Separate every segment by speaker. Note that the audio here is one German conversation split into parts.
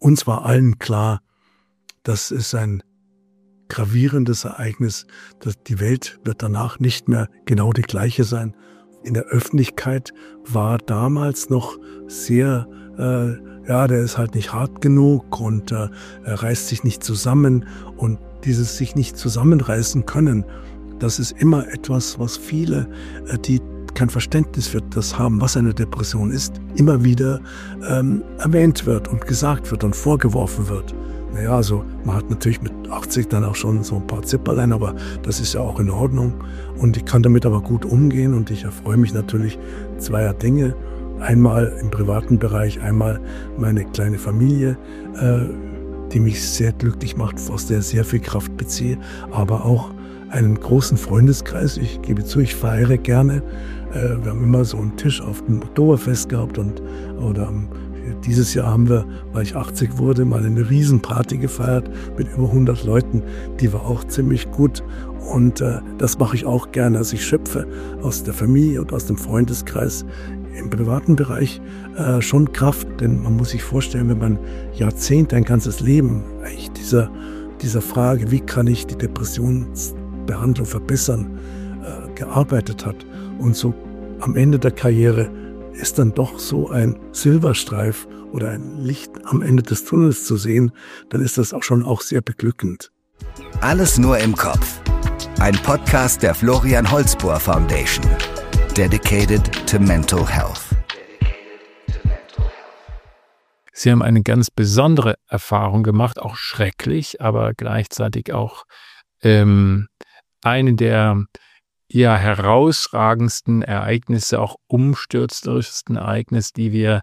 Speaker 1: uns war allen klar, das ist ein gravierendes Ereignis, dass die Welt wird danach nicht mehr genau die gleiche sein. In der Öffentlichkeit war damals noch sehr, der ist halt nicht hart genug und er reißt sich nicht zusammen. Und dieses sich nicht zusammenreißen können, das ist immer etwas, was viele, die kein Verständnis für das haben, was eine Depression ist, immer wieder erwähnt wird und gesagt wird und vorgeworfen wird. Naja, also man hat natürlich mit 80 dann auch schon so ein paar Zipperlein, aber das ist ja auch in Ordnung. Und ich kann damit aber gut umgehen und ich erfreue mich natürlich zweier Dinge. Einmal im privaten Bereich, einmal meine kleine Familie, die mich sehr glücklich macht, aus der ich sehr viel Kraft beziehe, aber auch einen großen Freundeskreis. Ich gebe zu, ich feiere gerne. Wir haben immer so einen Tisch auf dem Oktoberfest gehabt dieses Jahr haben wir, weil ich 80 wurde, mal eine Riesenparty gefeiert mit über 100 Leuten. Die war auch ziemlich gut und das mache ich auch gerne. Also ich schöpfe aus der Familie und aus dem Freundeskreis im privaten Bereich schon Kraft, denn man muss sich vorstellen, wenn man Jahrzehnte, ein ganzes Leben eigentlich dieser Frage, wie kann ich die Depressionsbehandlung verbessern, gearbeitet hat und so am Ende der Karriere ist dann doch so ein Silberstreif oder ein Licht am Ende des Tunnels zu sehen, dann ist das auch schon sehr beglückend.
Speaker 2: Alles nur im Kopf. Ein Podcast der Florian Holzbohr Foundation. Dedicated to mental health.
Speaker 3: Sie haben eine ganz besondere Erfahrung gemacht, auch schrecklich, aber gleichzeitig auch eine der herausragendsten Ereignisse, auch umstürzerischsten Ereignisse, die wir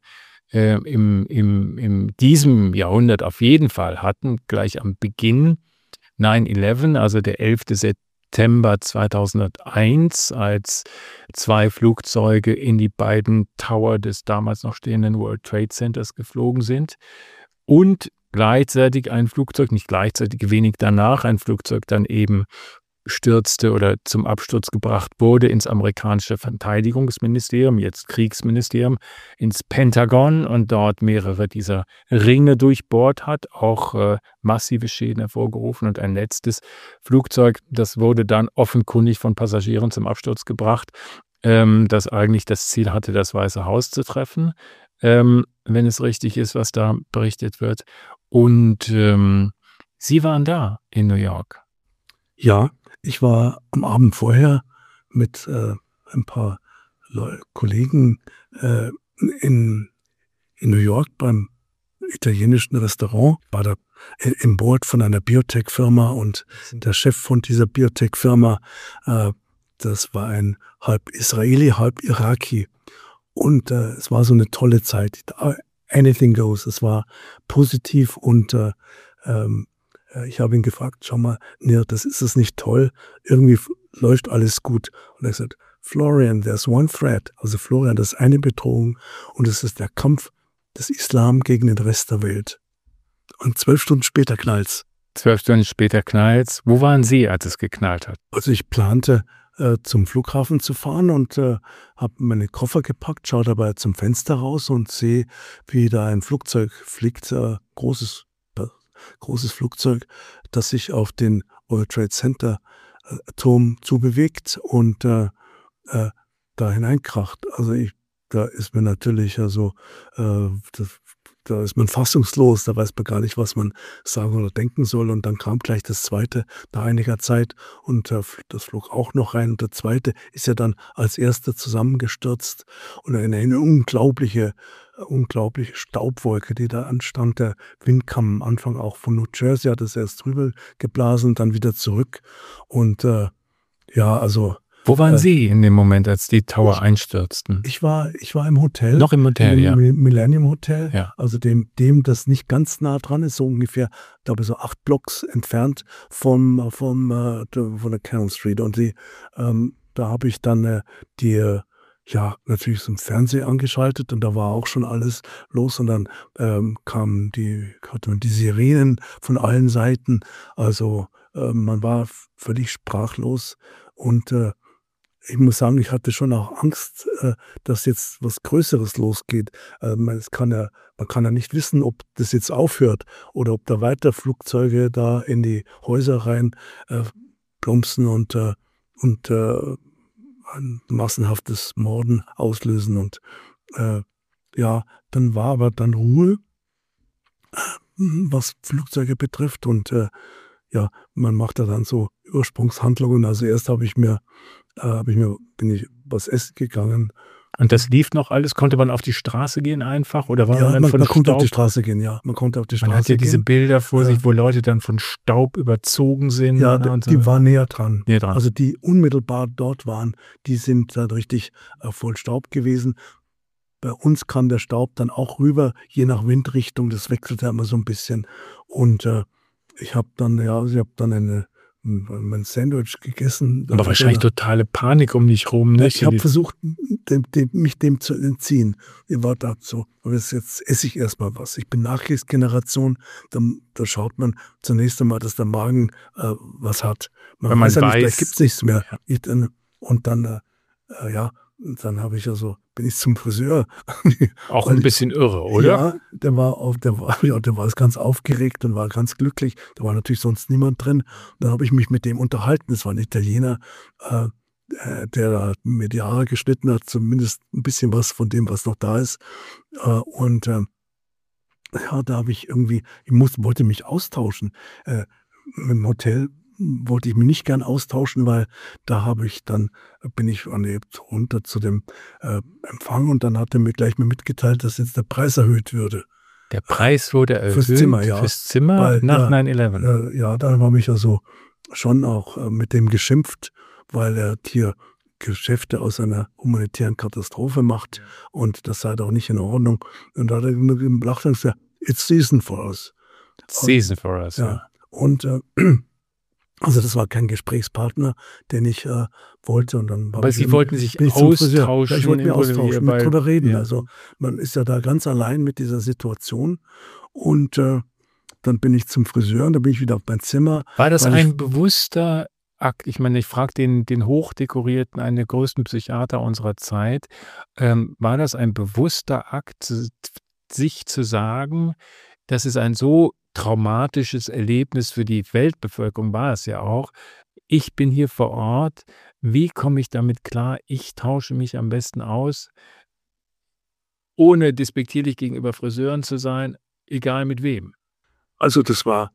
Speaker 3: in diesem Jahrhundert auf jeden Fall hatten, gleich am Beginn 9/11, also der 11. September 2001, als 2 Flugzeuge in die beiden Tower des damals noch stehenden World Trade Centers geflogen sind und gleichzeitig ein Flugzeug, nicht gleichzeitig, wenig danach, ein Flugzeug dann eben stürzte oder zum Absturz gebracht wurde ins amerikanische Verteidigungsministerium, jetzt Kriegsministerium, ins Pentagon und dort mehrere dieser Ringe durchbohrt hat, auch massive Schäden hervorgerufen. Und ein letztes Flugzeug, das wurde dann offenkundig von Passagieren zum Absturz gebracht, das eigentlich das Ziel hatte, das Weiße Haus zu treffen, wenn es richtig ist, was da berichtet wird. Und Sie waren da in New York.
Speaker 1: Ja, ich war am Abend vorher mit ein paar Kollegen in New York beim italienischen Restaurant, war da im Board von einer Biotech-Firma und der Chef von dieser Biotech-Firma, das war ein halb Israeli, halb Iraki und es war so eine tolle Zeit. Anything goes, es war positiv und ich habe ihn gefragt, schau mal, das ist es nicht toll, irgendwie läuft alles gut. Und er hat gesagt, Florian, there's one threat. Also Florian, das ist eine Bedrohung und es ist der Kampf des Islam gegen den Rest der Welt. Und 12 Stunden später knallt's.
Speaker 3: 12 Stunden später knallt's. Wo waren Sie, als es geknallt hat?
Speaker 1: Also ich plante, zum Flughafen zu fahren und habe meine Koffer gepackt, schaue dabei zum Fenster raus und sehe, wie da ein Flugzeug fliegt, großes Flugzeug, das sich auf den World Trade Center Turm zubewegt und da hineinkracht. Also da ist man natürlich da ist man fassungslos, da weiß man gar nicht, was man sagen oder denken soll. Und dann kam gleich das zweite nach einiger Zeit und das flog auch noch rein. Und der zweite ist ja dann als erster zusammengestürzt und eine unglaubliche Staubwolke, die da anstand. Der Wind kam am Anfang auch von New Jersey, hat es erst drüber geblasen, dann wieder zurück. Und
Speaker 3: Wo waren Sie in dem Moment, als die Tower einstürzten?
Speaker 1: Ich war im Hotel.
Speaker 3: Noch im Hotel, ja.
Speaker 1: Millennium Hotel,
Speaker 3: ja.
Speaker 1: Also dem das nicht ganz nah dran ist, so ungefähr, glaube ich, so 8 Blocks entfernt von der Cannon Street. Und da habe ich dann natürlich so im Fernsehen angeschaltet und da war auch schon alles los und dann hatte man die Sirenen von allen Seiten. Also man war völlig sprachlos und ich muss sagen, ich hatte schon auch Angst, dass jetzt was Größeres losgeht. Man kann ja nicht wissen, ob das jetzt aufhört oder ob da weiter Flugzeuge da in die Häuser rein plumpsen und ein massenhaftes Morden auslösen. Und dann war aber dann Ruhe, was Flugzeuge betrifft. Und man macht da dann so Ursprungshandlungen. Also erst bin ich was essen gegangen.
Speaker 3: Und das lief noch alles? Konnte man auf die Straße gehen einfach? Oder war
Speaker 1: man konnte
Speaker 3: Staub?
Speaker 1: auf die Straße gehen, ja. Man konnte auf die Straße gehen.
Speaker 3: Man hat ja diese Bilder vor sich, wo Leute dann von Staub überzogen sind.
Speaker 1: Ja, die waren näher dran.
Speaker 3: Also
Speaker 1: Also die unmittelbar dort waren, die sind dann richtig voll Staub gewesen. Bei uns kam der Staub dann auch rüber, je nach Windrichtung. Das wechselte immer so ein bisschen. Und ich habe dann mein Sandwich gegessen.
Speaker 3: aber wahrscheinlich totale Panik um dich rum. Ne?
Speaker 1: Ich habe versucht, mich dem zu entziehen. Ich war da so, jetzt esse ich erstmal was. Ich bin Nachkriegsgeneration, da schaut man zunächst einmal, dass der Magen was hat.
Speaker 3: Man
Speaker 1: weiß ja
Speaker 3: weiß,
Speaker 1: nicht, vielleicht gibt es nichts mehr.
Speaker 3: Ja.
Speaker 1: Und dann habe ich bin ich zum Friseur.
Speaker 3: Auch ein bisschen irre, oder?
Speaker 1: Ja, der war ganz aufgeregt und war ganz glücklich. Da war natürlich sonst niemand drin. Dann habe ich mich mit dem unterhalten. Das war ein Italiener, der mir die Haare geschnitten hat, zumindest ein bisschen was von dem, was noch da ist. Da habe ich irgendwie, wollte mich austauschen. Im Hotel wollte ich mich nicht gern austauschen, weil da bin ich runter zu dem Empfang und dann hat er mir gleich mitgeteilt, dass jetzt der Preis erhöht würde.
Speaker 3: Der Preis wurde erhöht?
Speaker 1: Fürs Zimmer, ja.
Speaker 3: Fürs Zimmer
Speaker 1: weil,
Speaker 3: nach 9/11?
Speaker 1: Ja, da habe ich also schon auch mit dem geschimpft, weil er hier Geschäfte aus einer humanitären Katastrophe macht und das sei doch nicht in Ordnung. Und da hat er gelacht und gesagt, it's season for us.
Speaker 3: Season for us, ja.
Speaker 1: Und also das war kein Gesprächspartner, den ich wollte. Und dann
Speaker 3: aber Sie wollten sich austauschen?
Speaker 1: Ich wollte mich austauschen, mit drüber reden.
Speaker 3: Ja.
Speaker 1: Also man ist ja da ganz allein mit dieser Situation. Und dann bin ich zum Friseur und dann bin ich wieder auf mein Zimmer.
Speaker 3: War das ein bewusster Akt? Ich meine, ich frage den hochdekorierten, einen der größten Psychiater unserer Zeit. War das ein bewusster Akt, sich zu sagen, das ist ein so traumatisches Erlebnis für die Weltbevölkerung, war es ja auch. Ich bin hier vor Ort. Wie komme ich damit klar? Ich tausche mich am besten aus, ohne despektierlich gegenüber Friseuren zu sein, egal mit wem.
Speaker 1: Also das war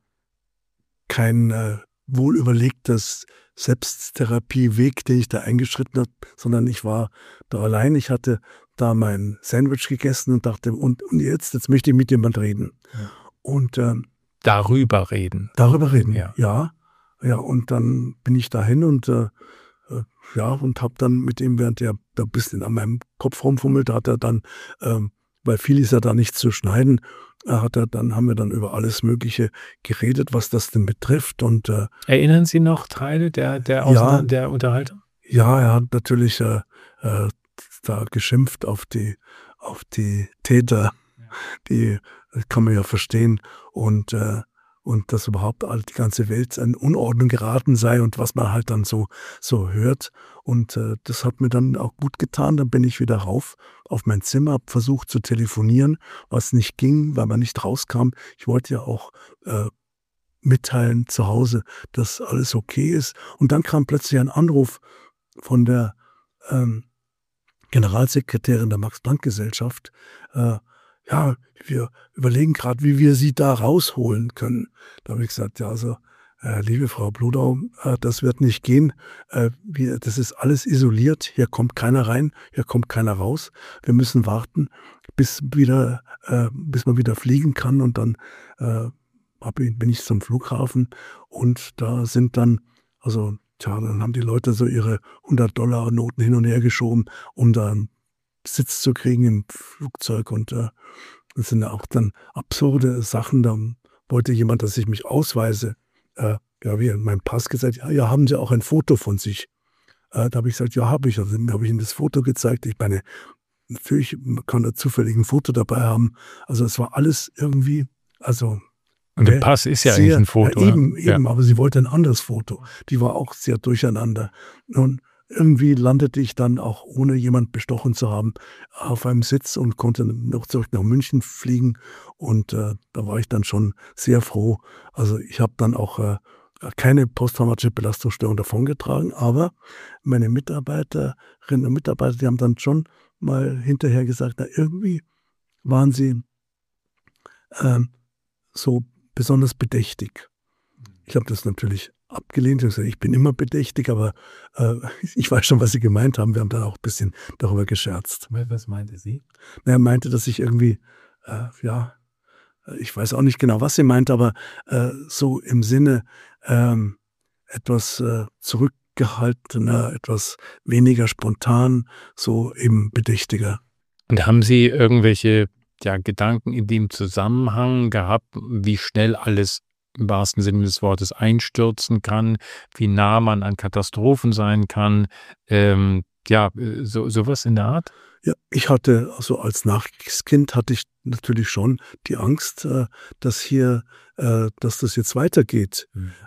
Speaker 1: kein wohlüberlegtes Selbsttherapieweg, den ich da eingeschritten habe, sondern ich war da allein. Ich hatte da mein Sandwich gegessen und dachte, und jetzt möchte ich mit jemand reden. Ja. Und
Speaker 3: darüber reden.
Speaker 1: Darüber reden, ja. Ja, und dann bin ich dahin und und habe dann mit ihm, während er da ein bisschen an meinem Kopf rumfummelt, hat er dann, weil viel ist ja da nicht zu schneiden, haben wir dann über alles Mögliche geredet, was das denn betrifft. Und
Speaker 3: erinnern Sie noch Teile der Unterhaltung?
Speaker 1: Ja, er hat natürlich da geschimpft auf die Täter, die kann man ja verstehen, und dass überhaupt die ganze Welt in Unordnung geraten sei und was man halt dann so hört. Und das hat mir dann auch gut getan. Dann bin ich wieder rauf auf mein Zimmer, habe versucht zu telefonieren, was nicht ging, weil man nicht rauskam. Ich wollte ja auch mitteilen zu Hause, dass alles okay ist. Und dann kam plötzlich ein Anruf von der Generalsekretärin der Max-Planck-Gesellschaft. Wir überlegen gerade, wie wir sie da rausholen können. Da habe ich gesagt, ja, also liebe Frau Bludau, das wird nicht gehen. Das ist alles isoliert. Hier kommt keiner rein, hier kommt keiner raus. Wir müssen warten, bis man wieder fliegen kann. Und dann bin ich zum Flughafen und da sind dann, dann haben die Leute so ihre $100-Noten hin und her geschoben, um da einen Sitz zu kriegen im Flugzeug. Und das sind auch dann absurde Sachen. Da wollte jemand, dass ich mich ausweise. Wie in meinem Pass gesagt, ja, haben Sie auch ein Foto von sich? Da habe ich gesagt, ja, habe ich. Also habe ich Ihnen das Foto gezeigt. Ich meine, natürlich kann er zufällig ein Foto dabei haben. Also es war alles irgendwie,
Speaker 3: und der Pass ist ja eigentlich ein Foto.
Speaker 1: Eben, aber sie wollte ein anderes Foto. Die war auch sehr durcheinander. Und irgendwie landete ich dann auch, ohne jemand bestochen zu haben, auf einem Sitz und konnte noch zurück nach München fliegen. Und da war ich dann schon sehr froh. Also ich habe dann auch keine posttraumatische Belastungsstörung davongetragen, aber meine Mitarbeiterinnen und Mitarbeiter, die haben dann schon mal hinterher gesagt, na, irgendwie waren sie so besonders bedächtig. Ich habe das natürlich abgelehnt. Ich habe gesagt, ich bin immer bedächtig, aber ich weiß schon, was Sie gemeint haben. Wir haben dann auch ein bisschen darüber gescherzt.
Speaker 3: Was meinte sie?
Speaker 1: Er meinte, dass ich irgendwie, ich weiß auch nicht genau, was sie meinte, aber so im Sinne etwas zurückgehaltener, etwas weniger spontan, so eben bedächtiger.
Speaker 3: Und haben Sie irgendwelche Gedanken in dem Zusammenhang gehabt, wie schnell alles im wahrsten Sinne des Wortes einstürzen kann, wie nah man an Katastrophen sein kann, sowas in der Art?
Speaker 1: Ja, ich hatte, also als Nachkriegskind hatte ich natürlich schon die Angst, dass das jetzt weitergeht.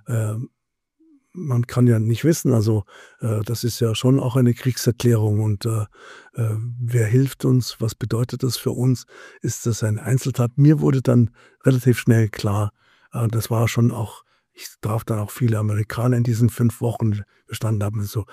Speaker 1: Man kann ja nicht wissen, also das ist ja schon auch eine Kriegserklärung und wer hilft uns, was bedeutet das für uns, ist das eine Einzeltat? Mir wurde dann relativ schnell klar, das war schon auch, ich traf dann auch viele Amerikaner in diesen 5 Wochen, wir standen, haben so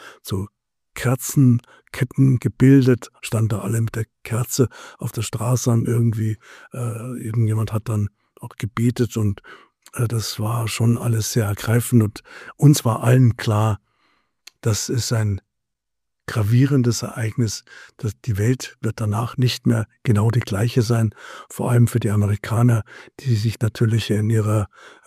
Speaker 1: Kerzenketten gebildet, standen da alle mit der Kerze auf der Straße, haben irgendwie, irgendjemand hat dann auch gebetet und das war schon alles sehr ergreifend und uns war allen klar, das ist ein gravierendes Ereignis, dass die Welt wird danach nicht mehr genau die gleiche sein, vor allem für die Amerikaner, die sich natürlich in ihrem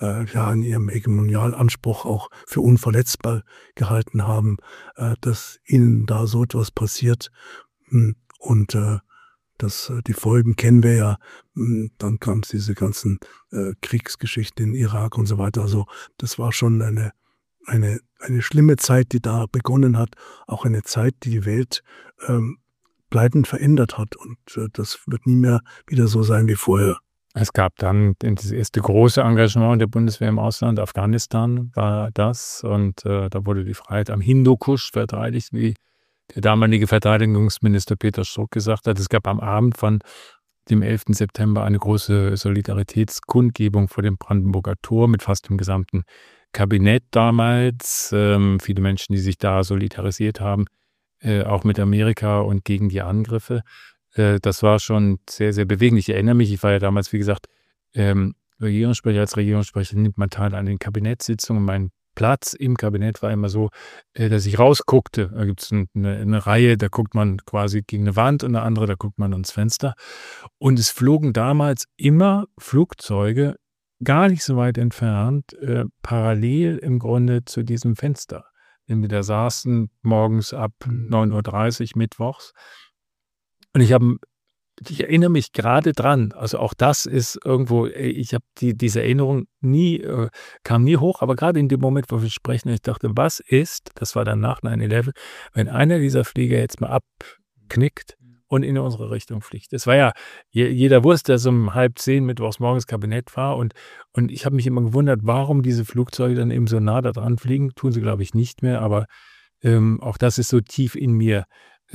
Speaker 1: Hegemonialanspruch auch für unverletzbar gehalten haben, dass ihnen da so etwas passiert und die Folgen kennen wir ja. Dann kam es diese ganzen Kriegsgeschichten in Irak und so weiter. Also das war schon eine schlimme Zeit, die da begonnen hat. Auch eine Zeit, die die Welt bleibend verändert hat. Und das wird nie mehr wieder so sein wie vorher.
Speaker 3: Es gab dann das erste große Engagement der Bundeswehr im Ausland. Afghanistan war das. Und da wurde die Freiheit am Hindukusch verteidigt, wie der damalige Verteidigungsminister Peter Struck gesagt hat. Es gab am Abend von dem 11. September eine große Solidaritätskundgebung vor dem Brandenburger Tor mit fast dem gesamten Kabinett damals. Viele Menschen, die sich da solidarisiert haben, auch mit Amerika und gegen die Angriffe. Das war schon sehr, sehr bewegend. Ich erinnere mich, ich war ja damals, wie gesagt, Regierungssprecher. Als Regierungssprecher nimmt man teil an den Kabinettssitzungen. Mein Platz im Kabinett war immer so, dass ich rausguckte. Da gibt es eine Reihe, da guckt man quasi gegen eine Wand und eine andere, da guckt man ans Fenster. Und es flogen damals immer Flugzeuge, gar nicht so weit entfernt, parallel im Grunde zu diesem Fenster. Denn wir da saßen morgens ab 9:30 Uhr mittwochs. Und ich erinnere mich gerade dran, also auch das ist irgendwo, ich habe diese Erinnerung kam nie hoch, aber gerade in dem Moment, wo wir sprechen, ich dachte, was ist, das war dann nach 9/11, wenn einer dieser Flieger jetzt mal abknickt und in unsere Richtung fliegt. Es war ja, jeder wusste, dass um 9:30 mittwochs morgens Kabinett war und ich habe mich immer gewundert, warum diese Flugzeuge dann eben so nah da dran fliegen. Tun sie, glaube ich, nicht mehr, aber auch das ist so tief in mir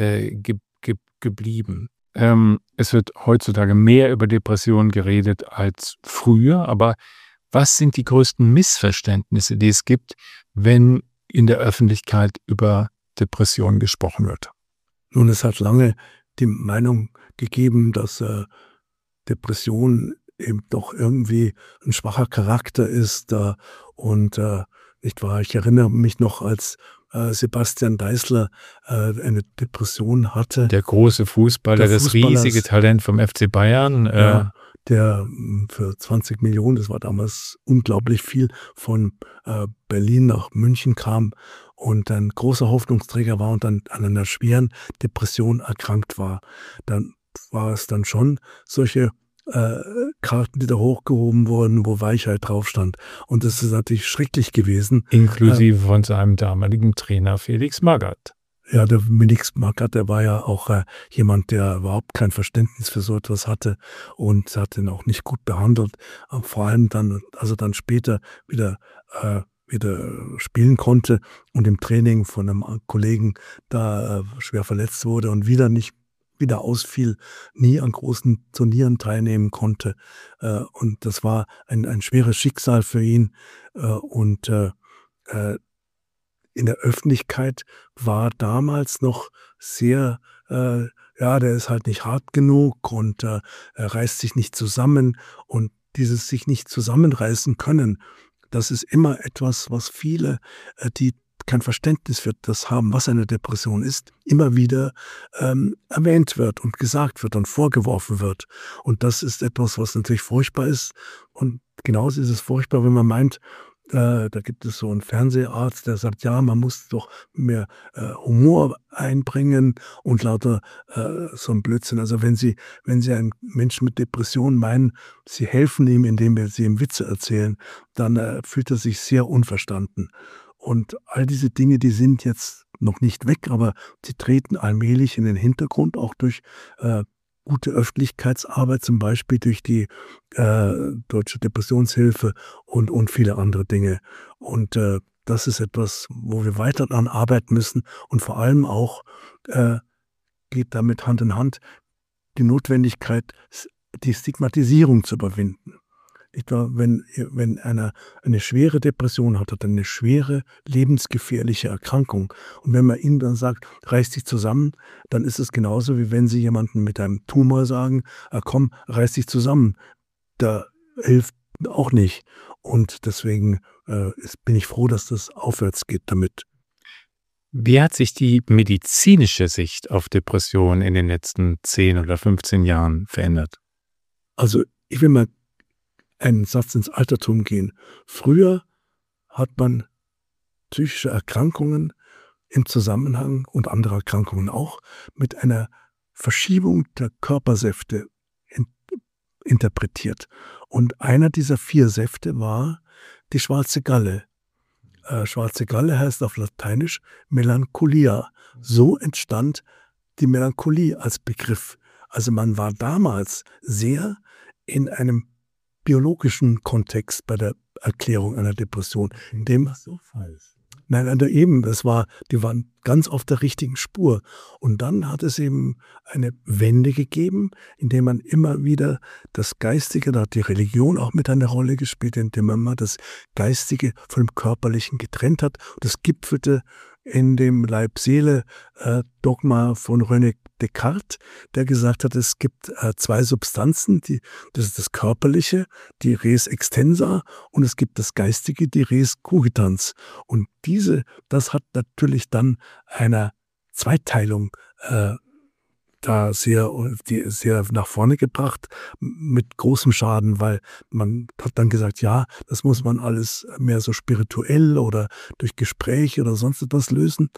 Speaker 3: geblieben. Es wird heutzutage mehr über Depressionen geredet als früher, aber was sind die größten Missverständnisse, die es gibt, wenn in der Öffentlichkeit über Depressionen gesprochen wird?
Speaker 1: Nun, es hat lange die Meinung gegeben, dass Depression eben doch irgendwie ein schwacher Charakter ist nicht wahr? Ich erinnere mich noch, als Sebastian Deißler eine Depression hatte.
Speaker 3: Der große Fußballer, das riesige Talent vom FC Bayern.
Speaker 1: Der für 20 Millionen, das war damals unglaublich viel, von Berlin nach München kam und ein großer Hoffnungsträger war und dann an einer schweren Depression erkrankt war. Dann war es dann schon solche Karten, die da hochgehoben wurden, wo Weichheit drauf stand. Und das ist natürlich schrecklich gewesen.
Speaker 3: Inklusive von seinem damaligen Trainer Felix Magath.
Speaker 1: Ja, der Felix Magath, der war ja auch jemand, der überhaupt kein Verständnis für so etwas hatte und hat ihn auch nicht gut behandelt. Vor allem dann, also dann später wieder wieder spielen konnte und im Training von einem Kollegen da schwer verletzt wurde und wieder ausfiel, nie an großen Turnieren teilnehmen konnte. Und das war ein schweres Schicksal für ihn. Und in der Öffentlichkeit war damals noch sehr, der ist halt nicht hart genug und er reißt sich nicht zusammen. Und dieses sich nicht zusammenreißen können, das ist immer etwas, was viele, die kein Verständnis für das haben, was eine Depression ist, immer wieder erwähnt wird und gesagt wird und vorgeworfen wird. Und das ist etwas, was natürlich furchtbar ist. Und genauso ist es furchtbar, wenn man meint, da gibt es so einen Fernseharzt, der sagt, ja, man muss doch mehr Humor einbringen und lauter so ein Blödsinn. Also wenn Sie einen Menschen mit Depression meinen, Sie helfen ihm, indem Sie ihm Witze erzählen, dann fühlt er sich sehr unverstanden. Und all diese Dinge, die sind jetzt noch nicht weg, aber sie treten allmählich in den Hintergrund, auch durch gute Öffentlichkeitsarbeit, zum Beispiel durch die Deutsche Depressionshilfe und viele andere Dinge. Und das ist etwas, wo wir weiter daran arbeiten müssen und vor allem auch geht damit Hand in Hand die Notwendigkeit, die Stigmatisierung zu überwinden. Etwa wenn einer eine schwere Depression hat, eine schwere, lebensgefährliche Erkrankung. Und wenn man ihnen dann sagt, reiß dich zusammen, dann ist es genauso, wie wenn Sie jemandem mit einem Tumor sagen, komm, reiß dich zusammen. Da hilft auch nicht. Und deswegen bin ich froh, dass das aufwärts geht damit.
Speaker 3: Wie hat sich die medizinische Sicht auf Depressionen in den letzten 10 oder 15 Jahren verändert?
Speaker 1: Also ich will mal einen Satz ins Altertum gehen. Früher hat man psychische Erkrankungen im Zusammenhang und andere Erkrankungen auch mit einer Verschiebung der Körpersäfte interpretiert. Und einer dieser 4 Säfte war die schwarze Galle. Schwarze Galle heißt auf Lateinisch Melancholia. So entstand die Melancholie als Begriff. Also man war damals sehr in einem biologischen Kontext bei der Erklärung einer Depression.
Speaker 3: So falsch.
Speaker 1: Nein, die waren ganz auf der richtigen Spur. Und dann hat es eben eine Wende gegeben, indem man immer wieder das Geistige, da hat die Religion auch mit einer Rolle gespielt, indem man mal das Geistige vom Körperlichen getrennt hat. Das gipfelte in dem Leib-Seele-Dogma von René Descartes, der gesagt hat, es gibt 2 Substanzen, das ist das Körperliche, die Res extensa, und es gibt das Geistige, die Res cogitans. Und das hat natürlich dann einer Zweiteilung sehr nach vorne gebracht, mit großem Schaden, weil man hat dann gesagt, ja, das muss man alles mehr so spirituell oder durch Gespräche oder sonst etwas lösen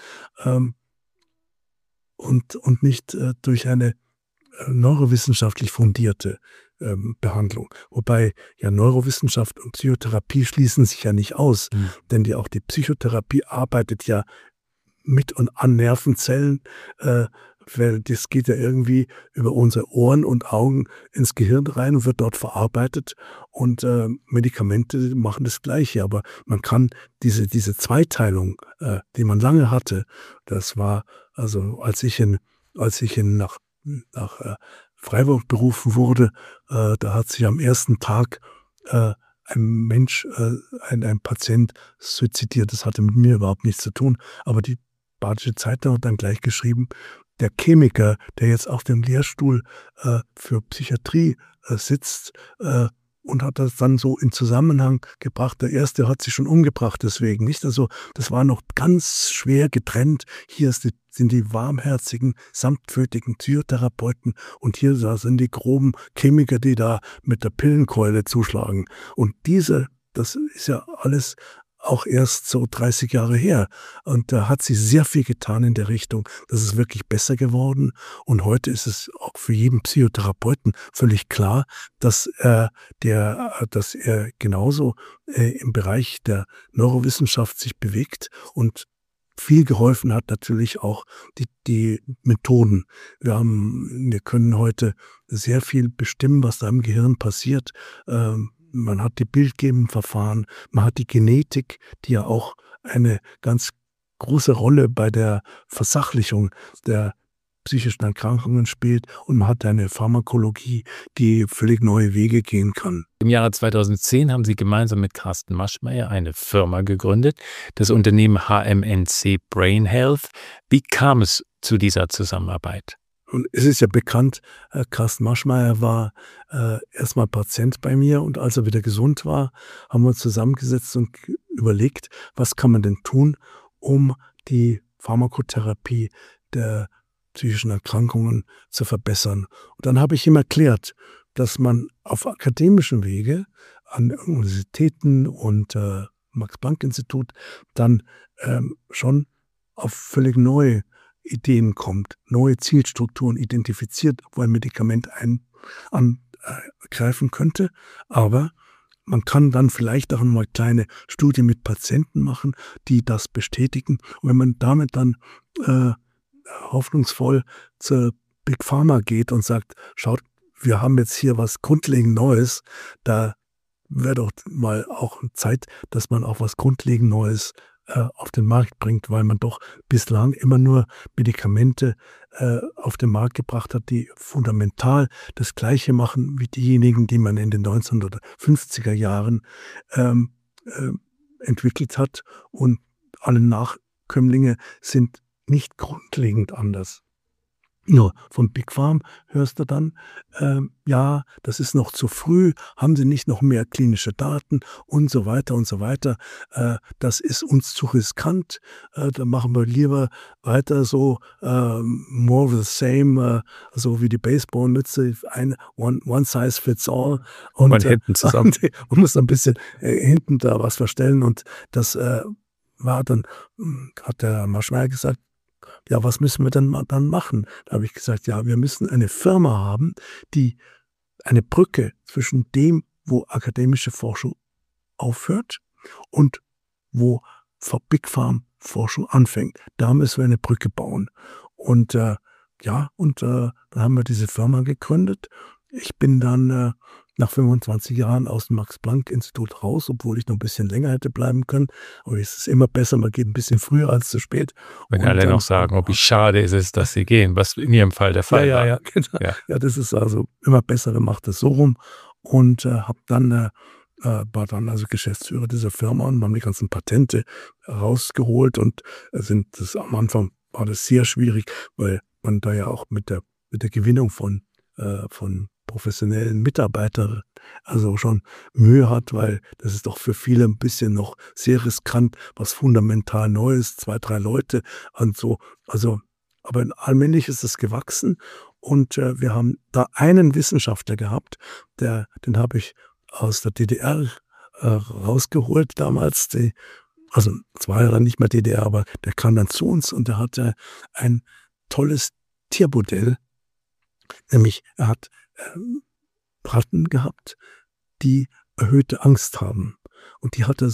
Speaker 1: und nicht durch eine neurowissenschaftlich fundierte Behandlung. Wobei ja Neurowissenschaft und Psychotherapie schließen sich ja nicht aus, denn auch die Psychotherapie arbeitet ja mit und an Nervenzellen, weil das geht ja irgendwie über unsere Ohren und Augen ins Gehirn rein und wird dort verarbeitet. Und Medikamente machen das Gleiche. Aber man kann diese Zweiteilung, die man lange hatte, das war, also als ich nach Freiburg berufen wurde, da hat sich am ersten Tag ein Mensch, ein Patient suizidiert. Das hatte mit mir überhaupt nichts zu tun. Aber die Badische Zeitung hat dann gleich geschrieben, der Chemiker, der jetzt auf dem Lehrstuhl für Psychiatrie sitzt und hat das dann so in Zusammenhang gebracht. Der erste hat sich schon umgebracht deswegen, nicht? Also das war noch ganz schwer getrennt. Hier sind die warmherzigen, sanftmütigen Psychotherapeuten und hier sind die groben Chemiker, die da mit der Pillenkeule zuschlagen. Und das ist ja alles auch erst so 30 Jahre her. Und da hat sich sehr viel getan in der Richtung. Das ist wirklich besser geworden. Und heute ist es auch für jeden Psychotherapeuten völlig klar, dass er genauso im Bereich der Neurowissenschaft sich bewegt und viel geholfen hat natürlich auch die Methoden. Wir können heute sehr viel bestimmen, was da im Gehirn passiert. man hat die bildgebenden Verfahren, man hat die Genetik, die ja auch eine ganz große Rolle bei der Versachlichung der psychischen Erkrankungen spielt, und man hat eine Pharmakologie, die völlig neue Wege gehen kann.
Speaker 3: Im Jahre 2010 haben Sie gemeinsam mit Carsten Maschmeyer eine Firma gegründet, das Unternehmen HMNC Brain Health. Wie kam es zu dieser Zusammenarbeit?
Speaker 1: Und es ist ja bekannt, Carsten Maschmeyer war erstmal Patient bei mir, und als er wieder gesund war, haben wir uns zusammengesetzt und überlegt, was kann man denn tun, um die Pharmakotherapie der psychischen Erkrankungen zu verbessern. Und dann habe ich ihm erklärt, dass man auf akademischem Wege an Universitäten und Max-Planck-Institut dann schon auf völlig neue Ideen kommt, neue Zielstrukturen identifiziert, wo ein Medikament angreifen könnte. Aber man kann dann vielleicht auch mal kleine Studien mit Patienten machen, die das bestätigen. Und wenn man damit dann hoffnungsvoll zur Big Pharma geht und sagt, schaut, wir haben jetzt hier was grundlegend Neues, da wäre doch mal auch Zeit, dass man auch was grundlegend Neues auf den Markt bringt, weil man doch bislang immer nur Medikamente auf den Markt gebracht hat, die fundamental das Gleiche machen wie diejenigen, die man in den 1950er Jahren entwickelt hat, und alle Nachkömmlinge sind nicht grundlegend anders. Nur von Big Pharma hörst du dann, ja, das ist noch zu früh, haben Sie nicht noch mehr klinische Daten und so weiter und so weiter. Das ist uns zu riskant, da machen wir lieber weiter so more of the same, so wie die Baseballmütze, one size fits all. Und
Speaker 3: man hinten zusammen.
Speaker 1: Man muss ein bisschen hinten da was verstellen, und das war dann, hat der Maschmeyer gesagt, ja, was müssen wir denn dann machen? Da habe ich gesagt, ja, wir müssen eine Firma haben, die eine Brücke zwischen dem, wo akademische Forschung aufhört und wo Big Pharma Forschung anfängt. Da müssen wir eine Brücke bauen. Und dann haben wir diese Firma gegründet. Ich bin dann nach 25 Jahren aus dem Max-Planck-Institut raus, obwohl ich noch ein bisschen länger hätte bleiben können. Aber es ist immer besser, man geht ein bisschen früher als zu spät.
Speaker 3: Wenn alle noch sagen, wie schade ist es, dass sie gehen, was in ihrem Fall der Fall war.
Speaker 1: Ja, genau. Ja, das ist also immer besser, man macht das so rum. Und war dann also Geschäftsführer dieser Firma, und haben die ganzen Patente rausgeholt, und am Anfang war das sehr schwierig, weil man da ja auch mit der Gewinnung von professionellen Mitarbeiter also schon Mühe hat, weil das ist doch für viele ein bisschen noch sehr riskant, was fundamental Neues, 2, 3 Leute und so. Also, aber allmählich ist es gewachsen, und wir haben da einen Wissenschaftler gehabt, den habe ich aus der DDR rausgeholt damals, also es war ja dann nicht mehr DDR, aber der kam dann zu uns, und der hatte ein tolles Tiermodell, nämlich er hat Ratten gehabt, die erhöhte Angst haben. Und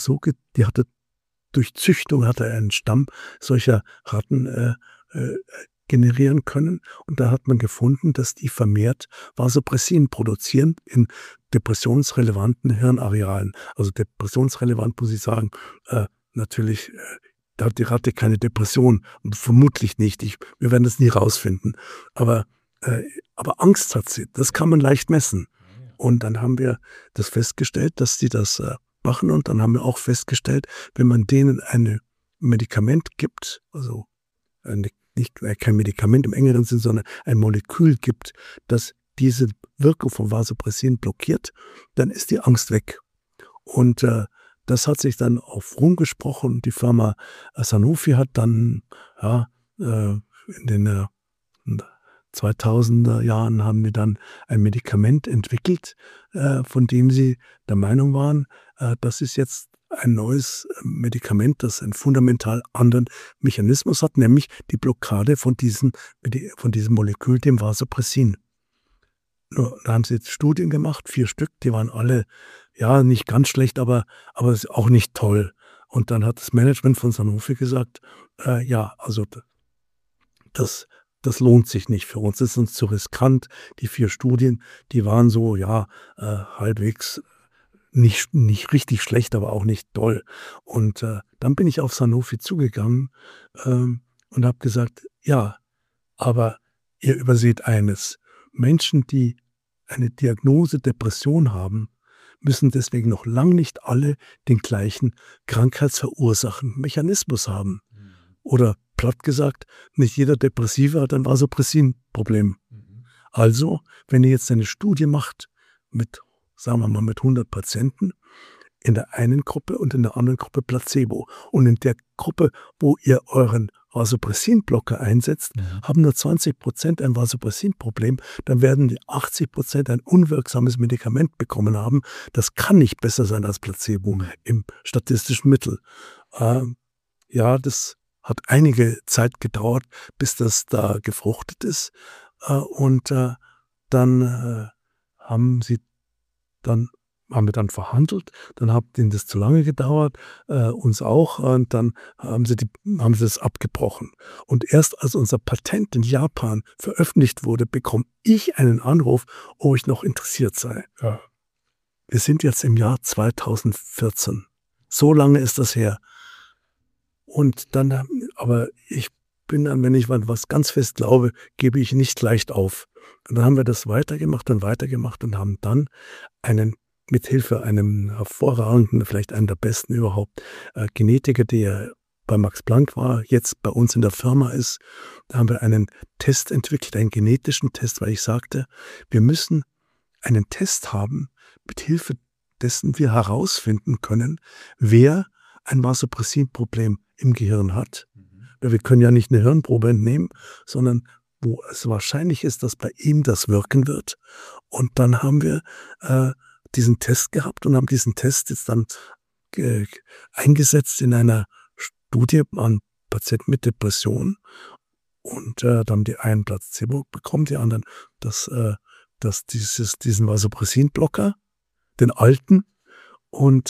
Speaker 1: durch Züchtung hat er einen Stamm solcher Ratten generieren können. Und da hat man gefunden, dass die vermehrt Vasopressin produzieren in depressionsrelevanten Hirnarealen. Also depressionsrelevant muss ich sagen, natürlich, da hat die Ratte keine Depression, vermutlich nicht. Wir werden das nie rausfinden. Aber Angst hat sie, das kann man leicht messen. Und dann haben wir das festgestellt, dass die das machen. Und dann haben wir auch festgestellt, wenn man denen ein Medikament gibt, also kein Medikament im engeren Sinn, sondern ein Molekül gibt, das diese Wirkung von Vasopressin blockiert, dann ist die Angst weg. Und das hat sich dann auch rumgesprochen. Die Firma Sanofi hat dann in den 2000er Jahren haben wir dann ein Medikament entwickelt, von dem sie der Meinung waren, das ist jetzt ein neues Medikament, das einen fundamental anderen Mechanismus hat, nämlich die Blockade von diesem Molekül, dem Vasopressin. Da haben sie jetzt Studien gemacht, 4 Stück, die waren alle, ja, nicht ganz schlecht, aber auch nicht toll. Und dann hat das Management von Sanofi gesagt, also das lohnt sich nicht für uns, das ist uns zu riskant. Die 4 Studien, die waren so, halbwegs nicht richtig schlecht, aber auch nicht doll. Und dann bin ich auf Sanofi zugegangen und habe gesagt, ja, aber ihr überseht eines. Menschen, die eine Diagnose Depression haben, müssen deswegen noch lang nicht alle den gleichen krankheitsverursachenden Mechanismus haben. Oder platt gesagt, nicht jeder Depressive hat ein Vasopressin-Problem. Also, wenn ihr jetzt eine Studie macht mit, sagen wir mal, mit 100 Patienten, in der einen Gruppe und in der anderen Gruppe Placebo. Und in der Gruppe, wo ihr euren Vasopressin-Blocker einsetzt, haben nur 20% ein Vasopressin-Problem, dann werden die 80% ein unwirksames Medikament bekommen haben. Das kann nicht besser sein als Placebo im statistischen Mittel. Ja, das hat einige Zeit gedauert, bis das da gefruchtet ist. Und dann haben wir dann verhandelt, dann hat ihnen das zu lange gedauert, uns auch, und dann haben sie das abgebrochen. Und erst als unser Patent in Japan veröffentlicht wurde, bekomme ich einen Anruf, ob ich noch interessiert sei. Ja. Wir sind jetzt im Jahr 2014. So lange ist das her. Und dann, aber ich bin dann, wenn ich was ganz fest glaube, gebe ich nicht leicht auf. Und dann haben wir das weitergemacht und haben dann mithilfe einem hervorragenden, vielleicht einem der besten überhaupt, Genetiker, der bei Max Planck war, jetzt bei uns in der Firma ist, da haben wir einen Test entwickelt, einen genetischen Test, weil ich sagte, wir müssen einen Test haben, mithilfe dessen wir herausfinden können, wer ein Vasopressin-Problem im Gehirn hat. Weil wir können ja nicht eine Hirnprobe entnehmen, sondern wo es wahrscheinlich ist, dass bei ihm das wirken wird. Und dann haben wir diesen Test gehabt und haben diesen Test jetzt dann eingesetzt in einer Studie an Patienten mit Depression. Und da haben die einen Placebo bekommen, die anderen diesen Vasopressin-Blocker, den alten. Und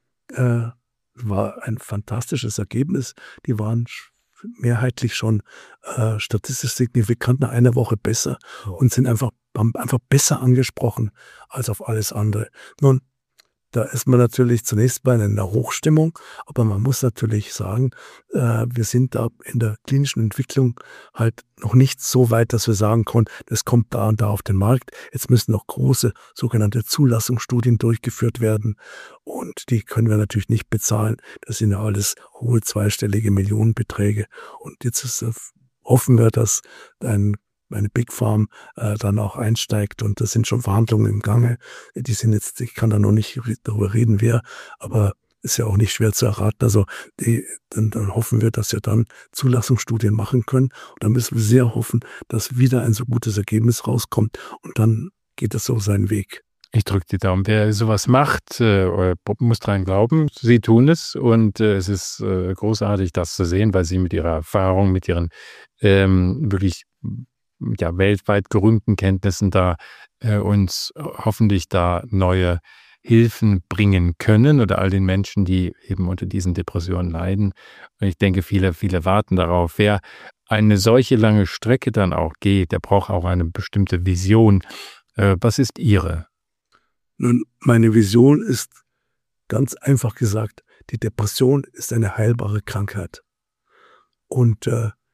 Speaker 1: war ein fantastisches Ergebnis. Die waren mehrheitlich schon statistisch signifikant nach einer Woche besser und haben einfach besser angesprochen als auf alles andere. Nun, da ist man natürlich zunächst bei einer Hochstimmung, aber man muss natürlich sagen, wir sind da in der klinischen Entwicklung halt noch nicht so weit, dass wir sagen können, das kommt da und da auf den Markt. Jetzt müssen noch große sogenannte Zulassungsstudien durchgeführt werden und die können wir natürlich nicht bezahlen. Das sind ja alles hohe zweistellige Millionenbeträge und jetzt hoffen wir, dass eine Big Farm dann auch einsteigt und das sind schon Verhandlungen im Gange. Die sind jetzt, ich kann da noch nicht darüber reden, wer, aber ist ja auch nicht schwer zu erraten. Also dann hoffen wir, dass wir dann Zulassungsstudien machen können und dann müssen wir sehr hoffen, dass wieder ein so gutes Ergebnis rauskommt und dann geht es so seinen Weg.
Speaker 3: Ich drücke die Daumen. Wer sowas macht, muss dran glauben. Sie tun es und es ist großartig, das zu sehen, weil Sie mit Ihrer Erfahrung, mit Ihren wirklich weltweit gerühmten Kenntnissen da uns hoffentlich da neue Hilfen bringen können oder all den Menschen, die eben unter diesen Depressionen leiden. Und ich denke, viele warten darauf. Wer eine solche lange Strecke dann auch geht, der braucht auch eine bestimmte Vision. Was ist Ihre?
Speaker 1: Nun, meine Vision ist ganz einfach gesagt, die Depression ist eine heilbare Krankheit. Und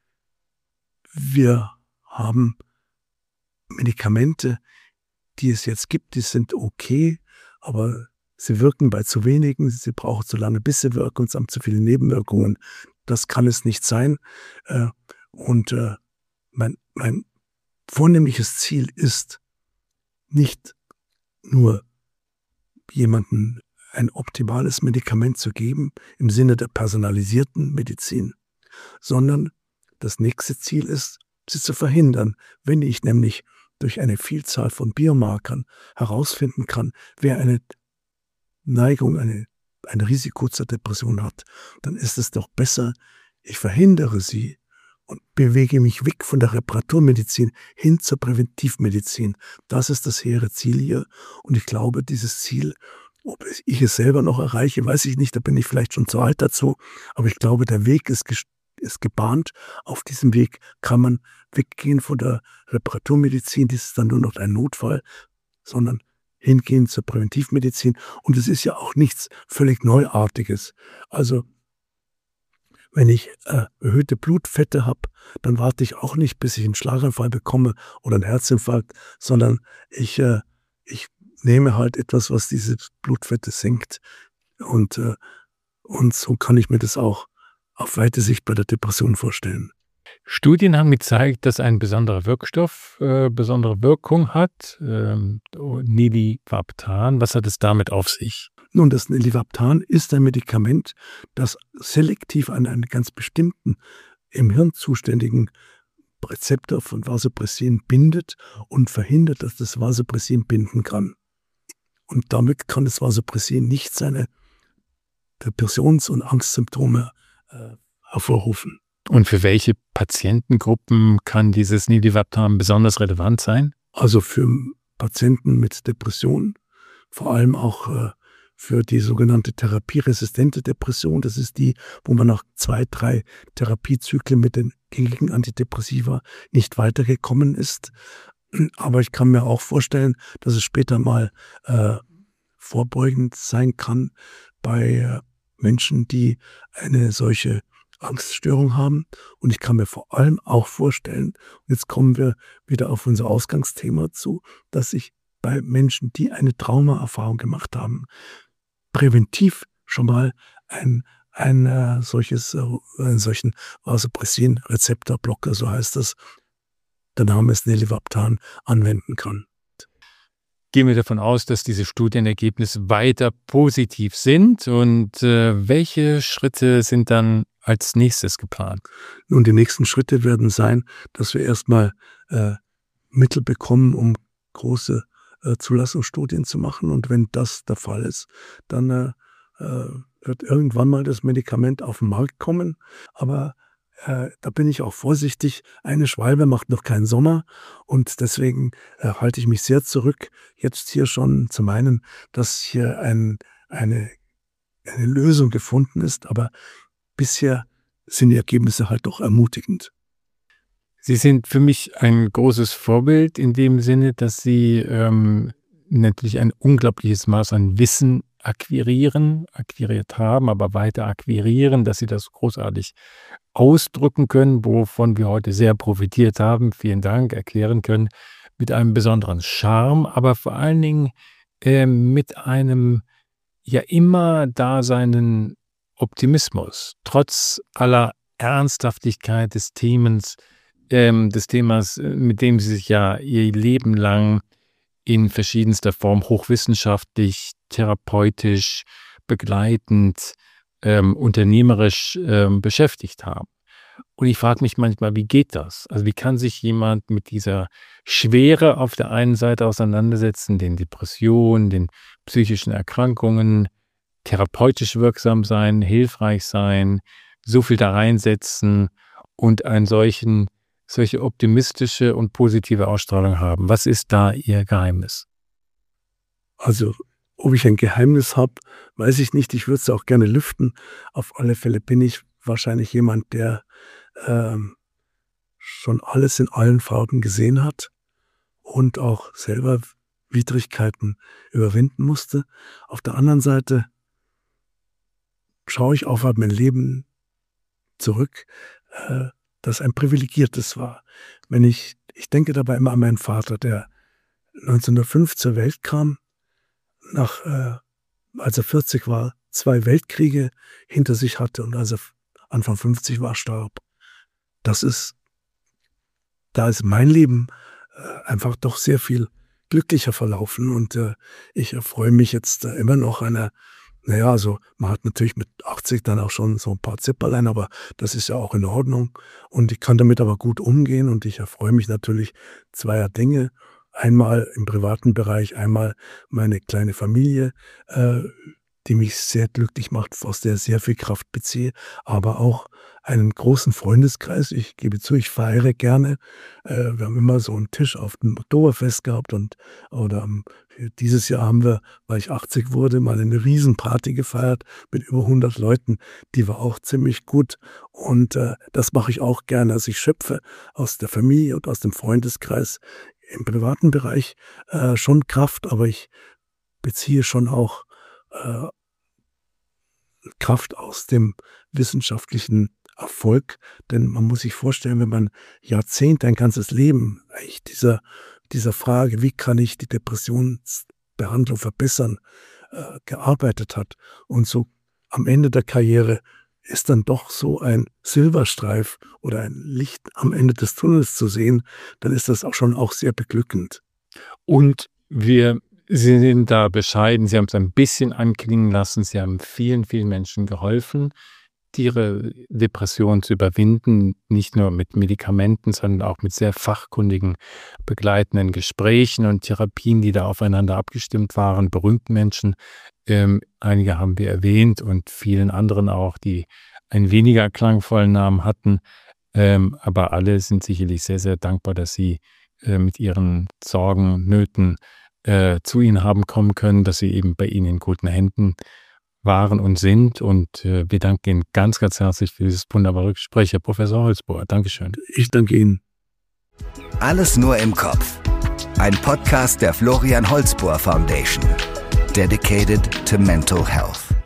Speaker 1: wir haben Medikamente, die es jetzt gibt, die sind okay, aber sie wirken bei zu wenigen, sie brauchen zu lange, bis sie wirken und sie haben zu viele Nebenwirkungen. Das kann es nicht sein. Und mein vornehmliches Ziel ist, nicht nur jemandem ein optimales Medikament zu geben im Sinne der personalisierten Medizin, sondern das nächste Ziel ist, sie zu verhindern, wenn ich nämlich durch eine Vielzahl von Biomarkern herausfinden kann, wer eine Neigung, ein Risiko zur Depression hat, dann ist es doch besser, ich verhindere sie und bewege mich weg von der Reparaturmedizin hin zur Präventivmedizin. Das ist das hehre Ziel hier und ich glaube, dieses Ziel, ob ich es selber noch erreiche, weiß ich nicht, da bin ich vielleicht schon zu alt dazu, aber ich glaube, der Weg ist gebahnt. Auf diesem Weg kann man weggehen von der Reparaturmedizin, das ist dann nur noch ein Notfall, sondern hingehen zur Präventivmedizin. Und es ist ja auch nichts völlig Neuartiges. Also wenn ich erhöhte Blutfette habe, dann warte ich auch nicht, bis ich einen Schlaganfall bekomme oder einen Herzinfarkt, sondern ich nehme halt etwas, was diese Blutfette senkt. Und so kann ich mir das auch auf weite Sicht bei der Depression vorstellen.
Speaker 3: Studien haben gezeigt, dass ein besonderer Wirkstoff besondere Wirkung hat, Nilivaptan. Was hat es damit auf sich?
Speaker 1: Nun, das Nilivaptan ist ein Medikament, das selektiv an einen ganz bestimmten, im Hirn zuständigen Rezeptor von Vasopressin bindet und verhindert, dass das Vasopressin binden kann. Und damit kann das Vasopressin nicht seine Depressions- und Angstsymptome hervorrufen.
Speaker 3: Und für welche Patientengruppen kann dieses Nilivaptan besonders relevant sein?
Speaker 1: Also für Patienten mit Depressionen, vor allem auch für die sogenannte therapieresistente Depression. Das ist die, wo man nach 2, 3 Therapiezyklen mit den gängigen Antidepressiva nicht weitergekommen ist. Aber ich kann mir auch vorstellen, dass es später mal vorbeugend sein kann bei Menschen, die eine solche Angststörung haben. Und ich kann mir vor allem auch vorstellen, und jetzt kommen wir wieder auf unser Ausgangsthema zu, dass ich bei Menschen, die eine Traumaerfahrung gemacht haben, präventiv schon mal einen solchen Vasopressin-Rezeptorblocker, so heißt das, der Name ist Nilivaptan, anwenden kann.
Speaker 3: Gehen wir davon aus, dass diese Studienergebnisse weiter positiv sind. Und welche Schritte sind dann als nächstes geplant?
Speaker 1: Nun, die nächsten Schritte werden sein, dass wir erstmal Mittel bekommen, um große Zulassungsstudien zu machen. Und wenn das der Fall ist, dann wird irgendwann mal das Medikament auf den Markt kommen. Aber da bin ich auch vorsichtig. Eine Schwalbe macht noch keinen Sommer. Und deswegen halte ich mich sehr zurück, jetzt hier schon zu meinen, dass hier eine Lösung gefunden ist. Aber bisher sind die Ergebnisse halt doch ermutigend.
Speaker 3: Sie sind für mich ein großes Vorbild in dem Sinne, dass Sie natürlich ein unglaubliches Maß an Wissen akquiriert haben, aber weiter akquirieren, dass Sie das großartig ausdrücken können, wovon wir heute sehr profitiert haben. Vielen Dank, erklären können, mit einem besonderen Charme, aber vor allen Dingen mit einem ja immer daseinenden Optimismus, trotz aller Ernsthaftigkeit des Themas, mit dem Sie sich ja Ihr Leben lang in verschiedenster Form hochwissenschaftlich, therapeutisch, begleitend, unternehmerisch beschäftigt haben. Und ich frage mich manchmal, wie geht das? Also wie kann sich jemand mit dieser Schwere auf der einen Seite auseinandersetzen, den Depressionen, den psychischen Erkrankungen, therapeutisch wirksam sein, hilfreich sein, so viel da reinsetzen und solche optimistische und positive Ausstrahlung haben? Was ist da Ihr Geheimnis?
Speaker 1: Also, ob ich ein Geheimnis habe, weiß ich nicht. Ich würde es auch gerne lüften. Auf alle Fälle bin ich wahrscheinlich jemand, der schon alles in allen Farben gesehen hat und auch selber Widrigkeiten überwinden musste. Auf der anderen Seite schaue ich auf mein Leben zurück, das ein privilegiertes war. Ich denke dabei immer an meinen Vater, der 1905 zur Welt kam, als er 40 war, 2 Weltkriege hinter sich hatte und als er Anfang 50 war, starb. Da ist mein Leben einfach doch sehr viel glücklicher verlaufen und ich erfreue mich jetzt immer noch einer, also man hat natürlich mit 80 dann auch schon so ein paar Zipperlein, aber das ist ja auch in Ordnung und ich kann damit aber gut umgehen und ich erfreue mich natürlich zweier Dinge. Einmal im privaten Bereich, einmal meine kleine Familie, die mich sehr glücklich macht, aus der ich sehr viel Kraft beziehe, aber auch einen großen Freundeskreis. Ich gebe zu, ich feiere gerne. Wir haben immer so einen Tisch auf dem Oktoberfest gehabt dieses Jahr haben wir, weil ich 80 wurde, mal eine Riesenparty gefeiert mit über 100 Leuten. Die war auch ziemlich gut und das mache ich auch gerne. Also ich schöpfe aus der Familie und aus dem Freundeskreis im privaten Bereich schon Kraft, aber ich beziehe schon auch Kraft aus dem wissenschaftlichen Erfolg. Denn man muss sich vorstellen, wenn man Jahrzehnte, ein ganzes Leben eigentlich dieser Frage, wie kann ich die Depressionsbehandlung verbessern, gearbeitet hat und so am Ende der Karriere ist dann doch so ein Silberstreif oder ein Licht am Ende des Tunnels zu sehen, dann ist das auch sehr beglückend.
Speaker 3: Und Sie sind da bescheiden, Sie haben es ein bisschen anklingen lassen, Sie haben vielen, vielen Menschen geholfen, ihre Depression zu überwinden, nicht nur mit Medikamenten, sondern auch mit sehr fachkundigen, begleitenden Gesprächen und Therapien, die da aufeinander abgestimmt waren, berühmten Menschen. Einige haben wir erwähnt und vielen anderen auch, die einen weniger klangvollen Namen hatten. Aber alle sind sicherlich sehr, sehr dankbar, dass Sie mit ihren Sorgen, Nöten zu Ihnen haben kommen können, dass Sie eben bei Ihnen in guten Händen waren und sind. Und wir danken Ihnen ganz, ganz herzlich für dieses wunderbare Gespräch, Herr Professor Holzbohr. Dankeschön.
Speaker 1: Ich danke Ihnen.
Speaker 2: Alles nur im Kopf. Ein Podcast der Florian Holzbohr Foundation. Dedicated to mental health.